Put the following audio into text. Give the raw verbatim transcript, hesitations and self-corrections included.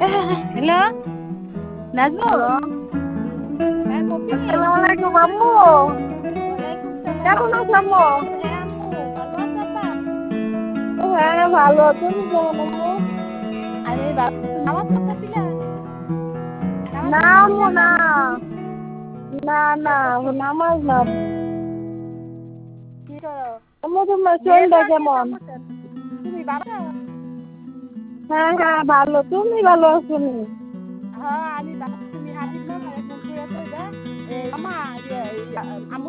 Hello Nazmul. Hello, হ্যাঁ কপিল। আসসালামু আলাইকুম আম্মু। ওয়ালাইকুম সালাম। কেমন আছো আম্মু? হ্যাঁ আম্মু ভালো আছো আপা? হ্যাঁ ভালো, তুমি কেমন আম্মু? আমি ভালো। নামাজ পড়তেছিলা? নামাজ না আম্মু পড়তেছিলা না, নানি? না না নামাজ না। কি করো? আম্মু তোমার শরীরটা নেটওয়ার্কের কেমন? সমস্যা। তুমি ভালো? হ্যাঁ হ্যাঁ ভালো, তুমি ভালো আছো নি? হ্যাঁ আমি ভালো। তুমি হাবিব মামারে ফোন করে কইবা। এ মামা ইয়ে, ইয়া, আম্মু